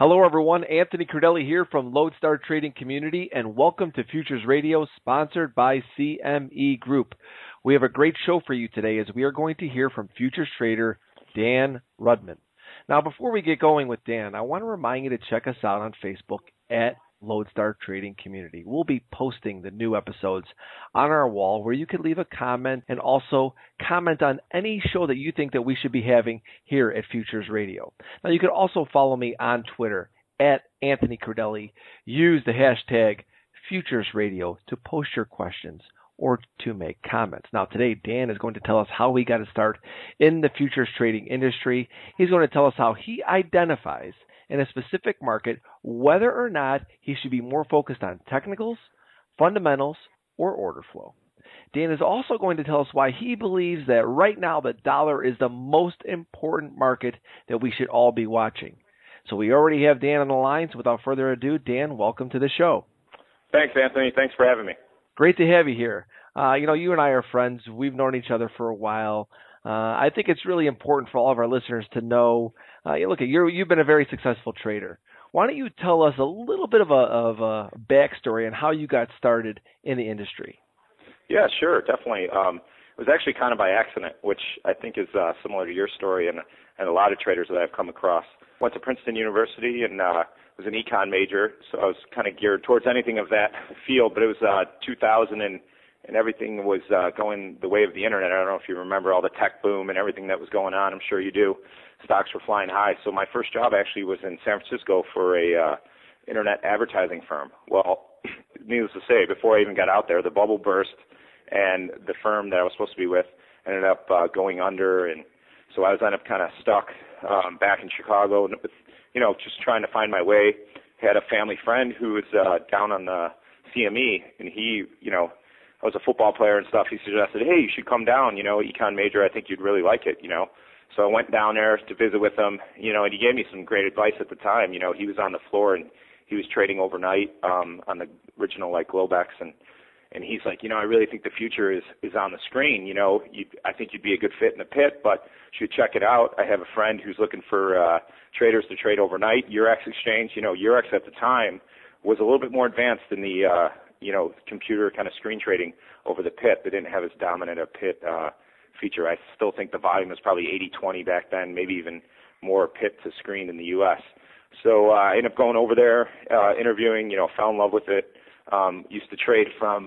Hello, everyone. Anthony Crudele here from Lodestar Trading Community, and welcome to Futures Radio, sponsored by CME Group. We have a great show for you today as we are going to hear from futures trader Dan Rudman. Now, before we get going with Dan, I want to remind you to check us out on Facebook at Lodestar Trading Community. We'll be posting the new episodes on our wall where you can leave a comment and also comment on any show that you think that we should be having here at Futures Radio. Now, you can also follow me on Twitter at Anthony Crudele. Use the hashtag Futures Radio to post your questions or to make comments. Now, today, Dan is going to tell us how he got to start in the futures trading industry. He's going to tell us how he identifies in a specific market whether or not he should be more focused on technicals, fundamentals, or order flow. Dan is also going to tell us why he believes that right now the dollar is the most important market that we should all be watching. So we already have Dan on the line, so without further ado, Dan, welcome to the show. Thanks, Anthony. Thanks for having me. Great to have you here. You and I are friends. We've known each other for a while. I think it's really important for all of our listeners to know, you've been a very successful trader. Why don't you tell us a little bit of a backstory on how you got started in the industry? Yeah, sure, definitely. It was actually kind of by accident, which I think is similar to your story and a lot of traders that I've come across. Went to Princeton University and was an econ major, so I was kind of geared towards anything of that field, but it was 2000 and everything was going the way of the internet. I don't know if you remember all the tech boom and everything that was going on. I'm sure you do. Stocks were flying high. So my first job actually was in San Francisco for a internet advertising firm. Well, needless to say, before I even got out there, the bubble burst, and the firm that I was supposed to be with ended up going under, and so I was ended up kind of stuck back in Chicago, with, just trying to find my way. Had a family friend who was down on the CME, and he, I was a football player and stuff. He suggested, hey, you should come down, econ major. I think you'd really like it, So I went down there to visit with him, and he gave me some great advice at the time. He was on the floor and he was trading overnight on the original Globex, and he's like, I really think the future is on the screen. I think you'd be a good fit in the pit, but you should check it out. I have a friend who's looking for traders to trade overnight. Eurex Exchange, Eurex at the time was a little bit more advanced in the computer kind of screen trading over the pit. They didn't have as dominant a pit feature. I still think the volume was probably 80-20 back then, maybe even more pit to screen in the U.S. So I ended up going over there, interviewing, fell in love with it. Used to trade from,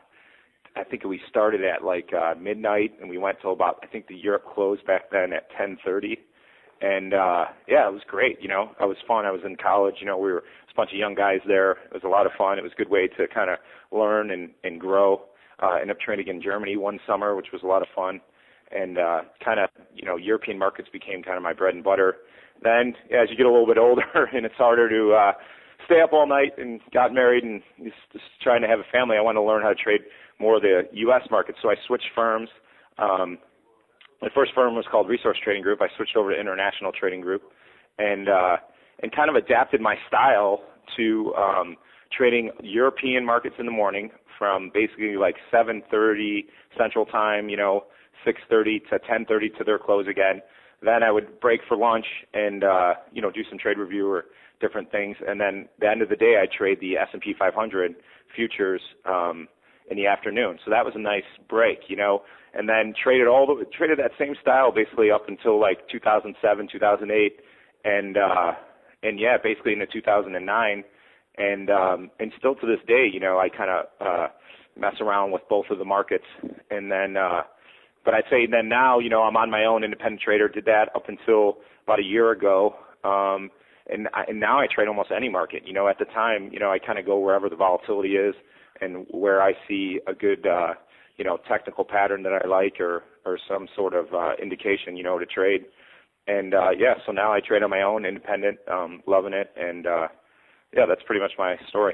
I think we started at midnight, and we went till about, I think the Europe closed back then at 10:30. And, it was great. It was fun. I was in college, we were a bunch of young guys there. It was a lot of fun. It was a good way to kind of learn and grow. Ended up trading in Germany one summer, which was a lot of fun. And, European markets became kind of my bread and butter. Then as you get a little bit older and it's harder to, stay up all night and got married and just trying to have a family, I wanted to learn how to trade more of the U.S. market. So I switched firms. My first firm was called Resource Trading Group. I switched over to International Trading Group and kind of adapted my style to trading European markets in the morning from basically 7:30 Central Time, 6:30 to 10:30 to their close again. Then I would break for lunch and, do some trade review or different things. And then at the end of the day, I trade the S&P 500 futures in the afternoon. So that was a nice break, and then traded that same style basically up until 2007, 2008, and basically into 2009, and still to this day, I kind of mess around with both of the markets, and then, but I'd say then now, I'm on my own independent trader. Did that up until about a year ago, and now I trade almost any market. At the time, I kind of go wherever the volatility is and where I see a good technical pattern that I like or some sort of indication, to trade. And, so now I trade on my own, independent, loving it. And, that's pretty much my story.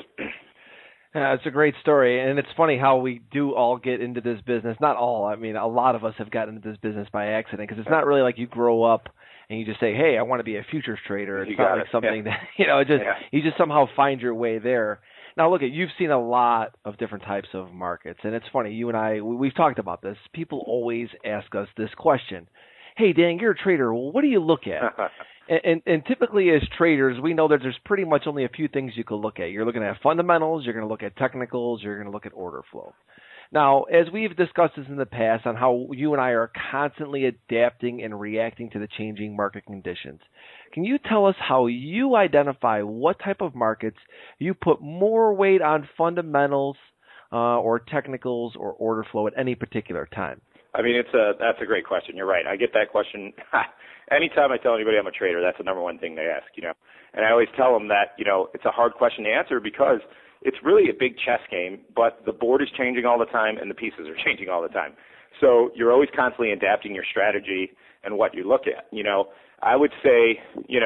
It's a great story. And it's funny how we do all get into this business. Not all. I mean, a lot of us have gotten into this business by accident because it's not really like you grow up and you just say, hey, I want to be a futures trader. It's not like something that, you just somehow find your way there. Now, look, you've seen a lot of different types of markets, and it's funny. You and I, we've talked about this. People always ask us this question. Hey, Dan, you're a trader. Well, what do you look at? And typically as traders, we know that there's pretty much only a few things you can look at. You're looking at fundamentals, you're going to look at technicals, you're going to look at order flow. Now, as we've discussed this in the past on how you and I are constantly adapting and reacting to the changing market conditions, can you tell us how you identify what type of markets you put more weight on fundamentals or technicals or order flow at any particular time? I mean, that's a great question. You're right. I get that question anytime I tell anybody I'm a trader. That's the number one thing they ask, And I always tell them that, it's a hard question to answer because it's really a big chess game, but the board is changing all the time and the pieces are changing all the time. So you're always constantly adapting your strategy and what you look at. I would say,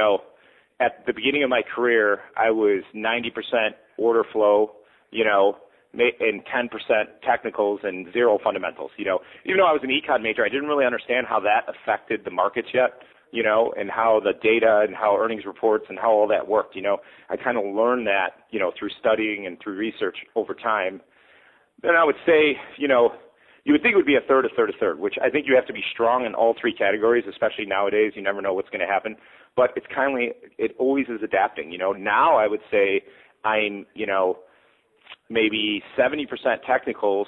at the beginning of my career, I was 90% order flow, and 10% technicals and 0 fundamentals. Even though I was an econ major, I didn't really understand how that affected the markets yet, and how the data and how earnings reports and how all that worked. I kind of learned that, through studying and through research over time. Then I would say, you would think it would be a third, which I think you have to be strong in all 3 categories, especially nowadays. You never know what's going to happen. But it's it always is adapting. Now I would say I'm, maybe 70% technicals,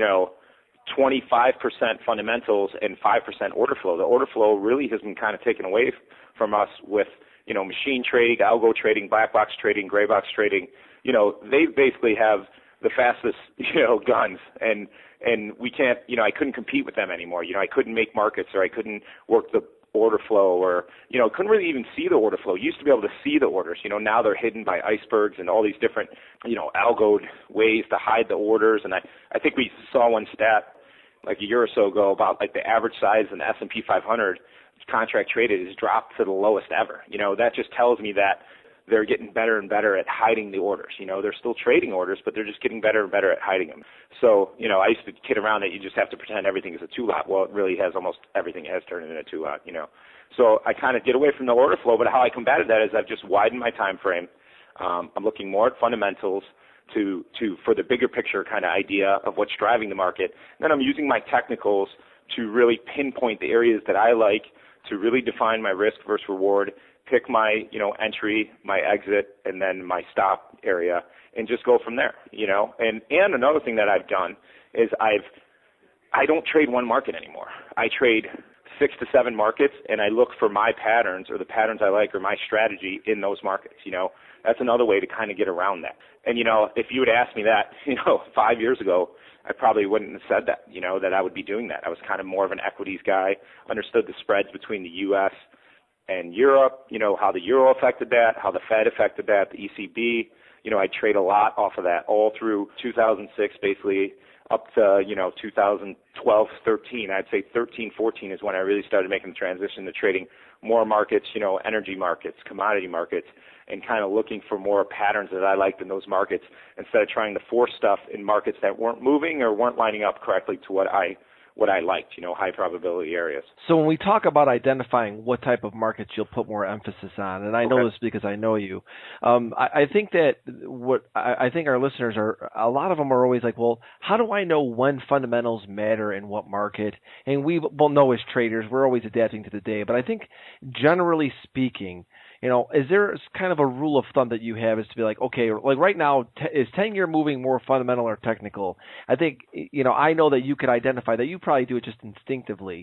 25% fundamentals, and 5% order flow. The order flow really has been kind of taken away from us with, machine trading, algo trading, black box trading, gray box trading. They basically have the fastest, guns, and we can't, I couldn't compete with them anymore. I couldn't make markets, or I couldn't work the order flow, or, couldn't really even see the order flow. You used to be able to see the orders. Now they're hidden by icebergs and all these different, algoed ways to hide the orders. And I think we saw one stat like a year or so ago about like the average size in the S&P 500 contract traded has dropped to the lowest ever. That just tells me that they're getting better and better at hiding the orders. They're still trading orders, but they're just getting better and better at hiding them. So, I used to kid around that you just have to pretend everything is a 2-lot. Well, it really has almost everything has turned into a 2-lot, So I kind of get away from the order flow, but how I combated that is I've just widened my time frame. I'm looking more at fundamentals for the bigger picture kind of idea of what's driving the market. And then I'm using my technicals to really pinpoint the areas that I like, to really define my risk versus reward, pick my, entry, my exit, and then my stop area, and just go from there, And another thing that I've done is I don't trade one market anymore. I trade 6 to 7 markets, and I look for my patterns or the patterns I like or my strategy in those markets, That's another way to kind of get around that. And, if you would ask me that, 5 years ago, I probably wouldn't have said that, that I would be doing that. I was kind of more of an equities guy, understood the spreads between the U.S. and Europe, how the euro affected that, how the Fed affected that, the ECB. I trade a lot off of that all through 2006, basically up to, 2012, 13. I'd say 13, 14 is when I really started making the transition to trading more markets, energy markets, commodity markets, and kind of looking for more patterns that I liked in those markets instead of trying to force stuff in markets that weren't moving or weren't lining up correctly to what I liked, high probability areas. So when we talk about identifying what type of markets you'll put more emphasis on, and I know this because I know you, I think that I think our listeners a lot of them are always like, well, how do I know when fundamentals matter in what market? And we will know as traders, we're always adapting to the day. But I think generally speaking, is there kind of a rule of thumb that you have is to be like, okay, like right now, is 10-year moving more fundamental or technical? I think, I know that you could identify that. You probably do it just instinctively,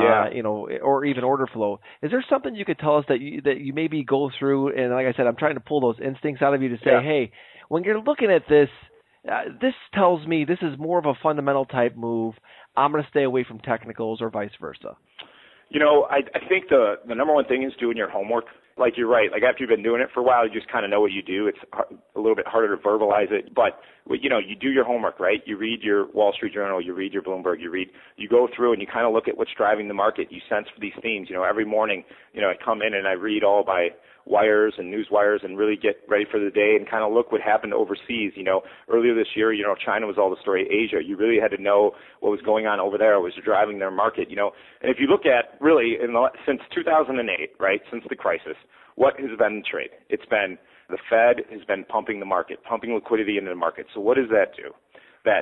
or even order flow. Is there something you could tell us that you maybe go through? And like I said, I'm trying to pull those instincts out of you to say, hey, when you're looking at this, this tells me this is more of a fundamental type move. I'm going to stay away from technicals or vice versa. I think the number one thing is doing your homework. Like you're right. Like after you've been doing it for a while, you just kind of know what you do. It's a little bit harder to verbalize it, but you do your homework, right? You read your Wall Street Journal, you read your Bloomberg, you go through and you kind of look at what's driving the market. You sense for these themes. Every morning, I come in and I read all by wires and news wires and really get ready for the day and kind of look what happened overseas. Earlier this year, China was all the story. Asia, you really had to know what was going on over there, what was driving their market. And if you look at really since 2008, right, since the crisis, what has been the trade? It's been the Fed has been pumping the market, pumping liquidity into the market. So what does that do?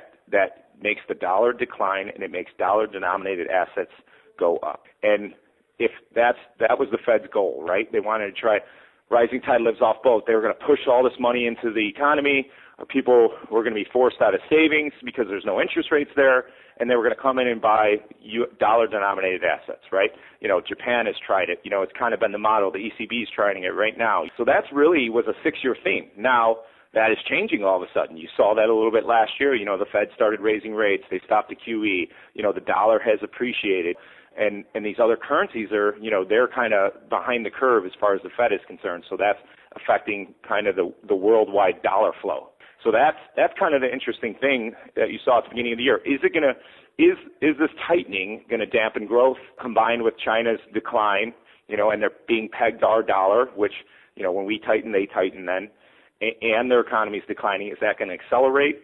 That makes the dollar decline and it makes dollar-denominated assets go up. And if that was the Fed's goal, right? They wanted to try rising tide lifts off boat. They were going to push all this money into the economy. People were going to be forced out of savings because there's no interest rates there, and they were going to come in and buy dollar-denominated assets, right? Japan has tried it. It's kind of been the model. The ECB is trying it right now. So that's really was a 6-year theme. Now, that is changing all of a sudden. You saw that a little bit last year. The Fed started raising rates. They stopped the QE. The dollar has appreciated. And these other currencies are, they're kind of behind the curve as far as the Fed is concerned. So that's affecting kind of the worldwide dollar flow. So that's kind of the interesting thing that you saw at the beginning of the year. Is this tightening going to dampen growth combined with China's decline, and they're being pegged to our dollar, which, when we tighten, they tighten then, and their economy is declining. Is that going to accelerate?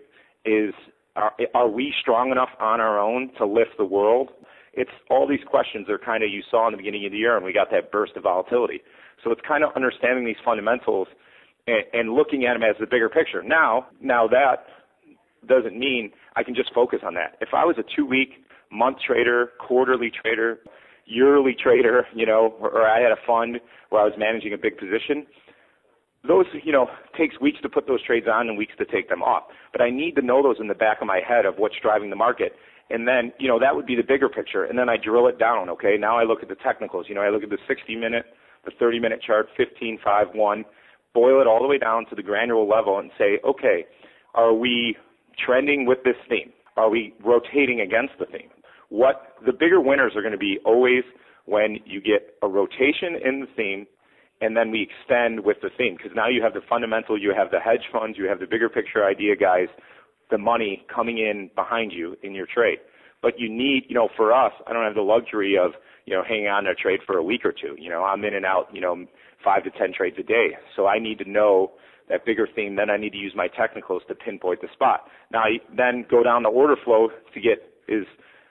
Are we strong enough on our own to lift the world? It's all these questions are kind of you saw in the beginning of the year, and we got that burst of volatility. So it's kind of understanding these fundamentals and looking at them as the bigger picture. Now that doesn't mean I can just focus on that. If I was a 2-week, month trader, quarterly trader, yearly trader, or I had a fund where I was managing a big position, those, takes weeks to put those trades on and weeks to take them off. But I need to know those in the back of my head of what's driving the market. And then, that would be the bigger picture. And then I drill it down, okay? Now I look at the technicals. I look at the 60-minute, the 30-minute chart, 15, 5, 1, boil it all the way down to the granular level and say, okay, are we trending with this theme? Are we rotating against the theme? The bigger winners are going to be always when you get a rotation in the theme and then we extend with the theme, because now you have the fundamental, you have the hedge funds, you have the bigger picture idea guys, the money coming in behind you in your trade. But you need, for us, I don't have the luxury of, hanging on to a trade for a week or two. I'm in and out, 5 to 10 trades a day. So I need to know that bigger theme. Then I need to use my technicals to pinpoint the spot. Now, then go down the order flow to get is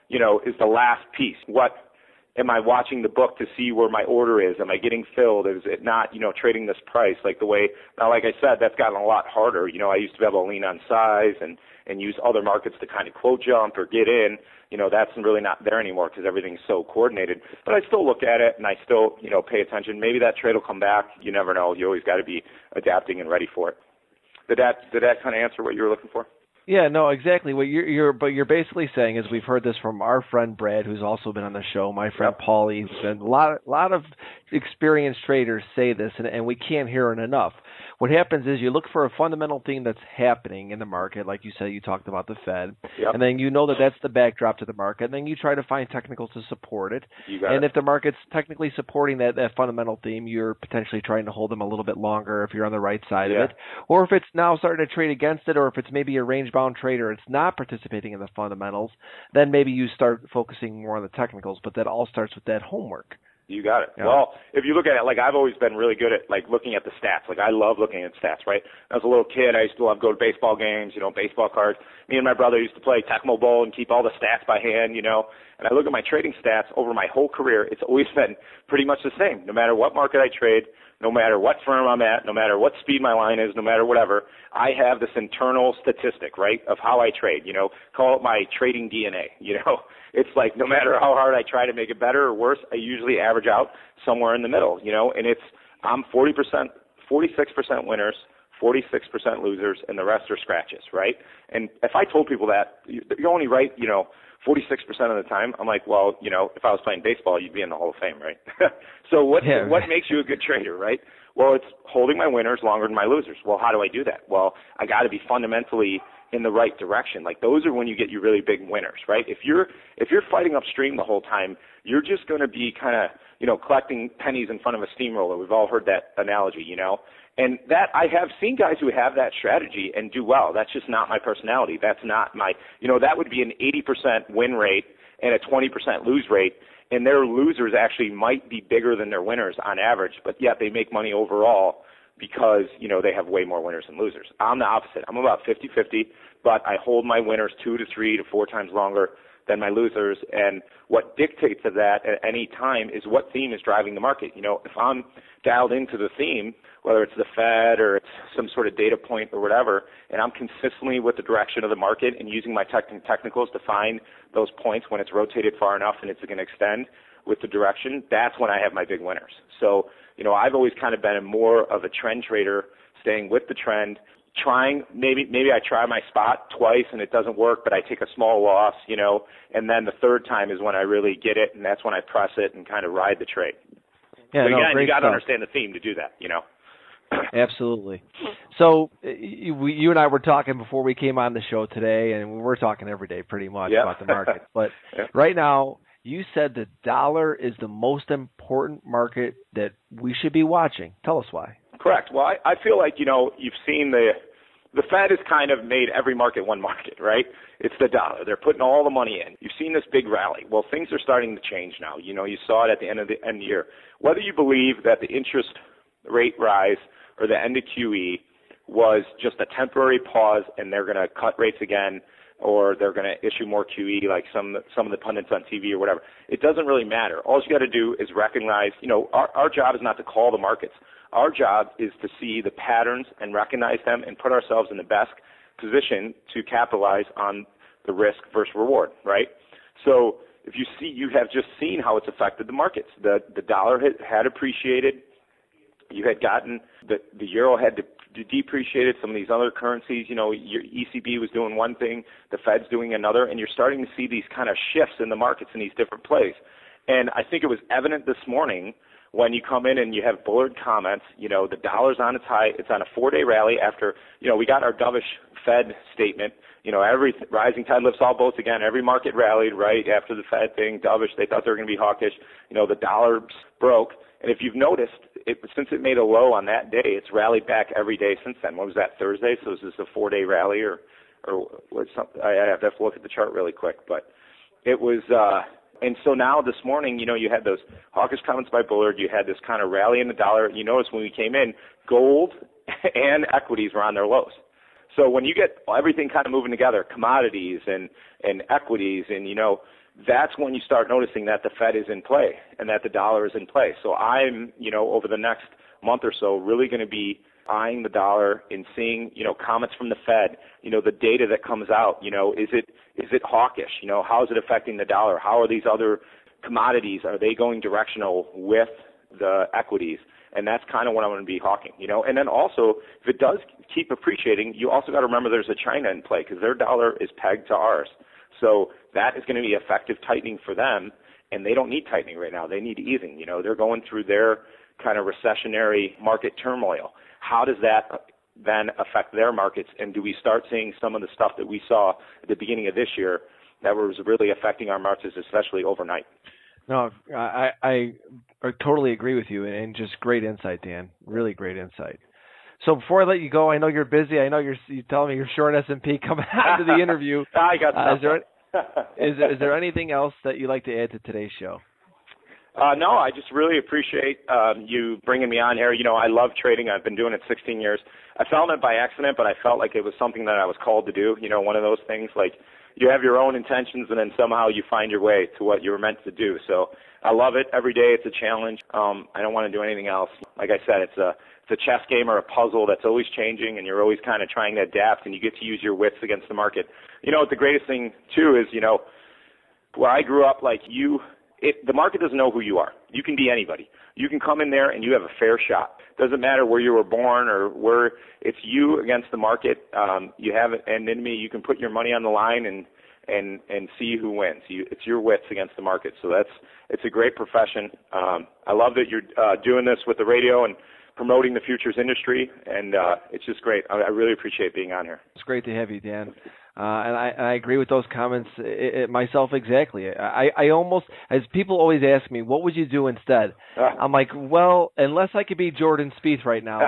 the last piece. What am I watching the book to see where my order is? Am I getting filled? Is it not, trading this price like the way, now, like I said, that's gotten a lot harder. I used to be able to lean on size and use other markets to kind of quote jump or get in. That's really not there anymore because everything's so coordinated. But I still look at it and I still, pay attention. Maybe that trade will come back. You never know. You always got to be adapting and ready for it. Did that kind of answer what you were looking for? Yeah, no, exactly. What you're basically saying is we've heard this from our friend Brad, who's also been on the show, my friend Paulie, who's been a lot of experienced traders say this, and we can't hear it enough. What happens is you look for a fundamental thing that's happening in the market, like you said, you talked about the Fed, and then that's the backdrop to the market, and then you try to find technicals to support it. And if the market's technically supporting that fundamental theme, you're potentially trying to hold them a little bit longer if you're on the right side of it. Or if it's now starting to trade against it, or if it's maybe a range-bound trader, it's not participating in the fundamentals, then maybe you start focusing more on the technicals, but that all starts with that homework. You got it. Yeah. Well, if you look at it, like I've always been really good at like looking at the stats. Like I love looking at stats, right? As a little kid, I used to love go to baseball games, baseball cards. Me and my brother used to play Tecmo Bowl and keep all the stats by hand, And I look at my trading stats over my whole career. It's always been pretty much the same. No matter what market I trade, no matter what firm I'm at, no matter what speed my line is, no matter whatever, I have this internal statistic, right, of how I trade. Call it my trading DNA, It's like no matter how hard I try to make it better or worse, I usually average out somewhere in the middle, and I'm 40%, 46% winners, 46% losers, and the rest are scratches, right? And if I told people that, you're only right, 46% of the time, I'm like, well, if I was playing baseball, you'd be in the Hall of Fame, right? So what makes you a good trader, right? Well, it's holding my winners longer than my losers. Well, how do I do that? Well, I got to be fundamentally in the right direction. Like those are when you get your really big winners, right? If you're fighting upstream the whole time, you're just going to be kind of, collecting pennies in front of a steamroller. We've all heard that analogy, And that I have seen guys who have that strategy and do well. That's just not my personality. That's not my, that would be an 80% win rate and a 20% lose rate. And their losers actually might be bigger than their winners on average, but yet they make money overall because, they have way more winners than losers. I'm the opposite. I'm about 50-50, but I hold my winners 2 to 3 to 4 times longer than my losers. And what dictates of that at any time is what theme is driving the market. If I'm dialed into the theme, whether it's the Fed or it's some sort of data point or whatever, and I'm consistently with the direction of the market and using my technicals to find those points when it's rotated far enough and it's going to extend, with the direction, that's when I have my big winners. So, I've always kind of been more of a trend trader, staying with the trend, trying, maybe I try my spot twice and it doesn't work, but I take a small loss, and then the third time is when I really get it, and that's when I press it and kind of ride the trade. Yeah, but again, you got to stuff. understand the theme to do that, Absolutely. So you and I were talking before we came on the show today, and we're talking every day pretty much about the market. But right now, you said the dollar is the most important market that we should be watching. Tell us why. Correct. Well, I feel like, you've seen the Fed has kind of made every market one market, right? It's the dollar. They're putting all the money in. You've seen this big rally. Well, things are starting to change now. You saw it at the end of the year. Whether you believe that the interest rate rise or the end of QE was just a temporary pause and they're going to cut rates again, or they're going to issue more QE like some of the pundits on TV or whatever, it doesn't really matter. All you got to do is recognize, our job is not to call the markets. Our job is to see the patterns and recognize them and put ourselves in the best position to capitalize on the risk versus reward, right? So if you have just seen how it's affected the markets. The dollar had appreciated. You had gotten the euro had depreciated. Some of these other currencies, your ECB was doing one thing, the Fed's doing another, and you're starting to see these kind of shifts in the markets in these different plays. And I think it was evident this morning when you come in and you have Bullard comments, the dollar's on its high. It's on a 4-day rally after, we got our dovish Fed statement. Every rising tide lifts all boats again. Every market rallied right after the Fed thing, dovish. They thought they were going to be hawkish. The dollar broke. And if you've noticed, since it made a low on that day, it's rallied back every day since then. What was that, Thursday? So is this a 4-day rally or what's something? I have to look at the chart really quick. But it was, and so now this morning, you had those hawkish comments by Bullard. You had this kind of rally in the dollar. You notice when we came in, gold and equities were on their lows. So when you get everything kind of moving together, commodities and equities, and that's when you start noticing that the Fed is in play and that the dollar is in play. So I'm, over the next month or so, really going to be eyeing the dollar and seeing, comments from the Fed, the data that comes out, is it hawkish? How is it affecting the dollar? How are these other commodities? Are they going directional with the equities? And that's kind of what I'm going to be hawking, And then also, if it does keep appreciating, you also got to remember there's a China in play because their dollar is pegged to ours. So that is going to be effective tightening for them, and they don't need tightening right now. They need easing. They're going through their kind of recessionary market turmoil. How does that then affect their markets, and do we start seeing some of the stuff that we saw at the beginning of this year that was really affecting our markets, especially overnight? No, I totally agree with you, and just great insight, Dan. Really great insight. So before I let you go, I know you're busy. I know you're telling me you're short S&P coming out of the interview. I got stuff. Is there anything else that you'd like to add to today's show? No, I just really appreciate you bringing me on here. I love trading. I've been doing it 16 years. I fell in it by accident, but I felt like it was something that I was called to do. One of those things like you have your own intentions and then somehow you find your way to what you were meant to do. So I love it. Every day it's a challenge. I don't want to do anything else. Like I said, it's a chess game or a puzzle that's always changing, and you're always kind of trying to adapt, and you get to use your wits against the market. The greatest thing, too, is, where I grew up, the market doesn't know who you are. You can be anybody. You can come in there and you have a fair shot. Doesn't matter where you were born or where it's you against the market. You have an enemy. You can put your money on the line and see who wins. It's your wits against the market. So it's a great profession. I love that you're doing this with the radio and promoting the futures industry, and it's just great. I really appreciate being on here. It's great to have you, Dan. And I agree with those comments myself exactly. I almost, as people always ask me, what would you do instead? I'm like, well, unless I could be Jordan Spieth right now,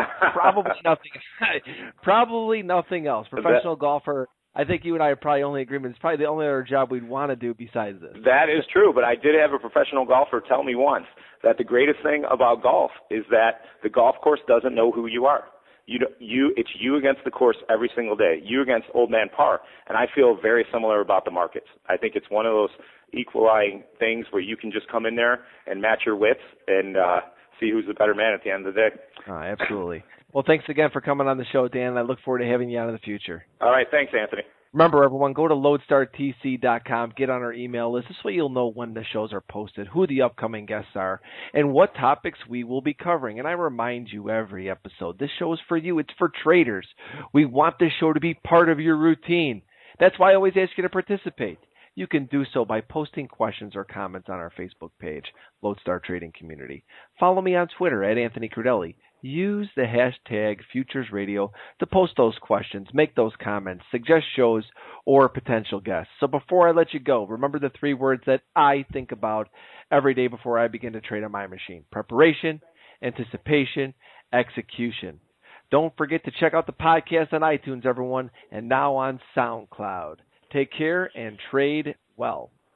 probably nothing else. Professional golfer. I think you and I are probably only agreement. It's probably the only other job we'd want to do besides this. That is true, but I did have a professional golfer tell me once that the greatest thing about golf is that the golf course doesn't know who you are. It's you against the course every single day, you against old man par. And I feel very similar about the markets. I think it's one of those equaling things where you can just come in there and match your wits and see who's the better man at the end of the day. Absolutely. Well, thanks again for coming on the show, Dan. I look forward to having you on in the future. All right. Thanks, Anthony. Remember, everyone, go to LodestarTC.com, get on our email list. This way you'll know when the shows are posted, who the upcoming guests are, and what topics we will be covering. And I remind you every episode, this show is for you. It's for traders. We want this show to be part of your routine. That's why I always ask you to participate. You can do so by posting questions or comments on our Facebook page, Lodestar Trading Community. Follow me on Twitter at Anthony Crudele. Use the hashtag Futures Radio to post those questions, make those comments, suggest shows, or potential guests. So before I let you go, remember the 3 words that I think about every day before I begin to trade on my machine: preparation, anticipation, execution. Don't forget to check out the podcast on iTunes, everyone, and now on SoundCloud. Take care and trade well.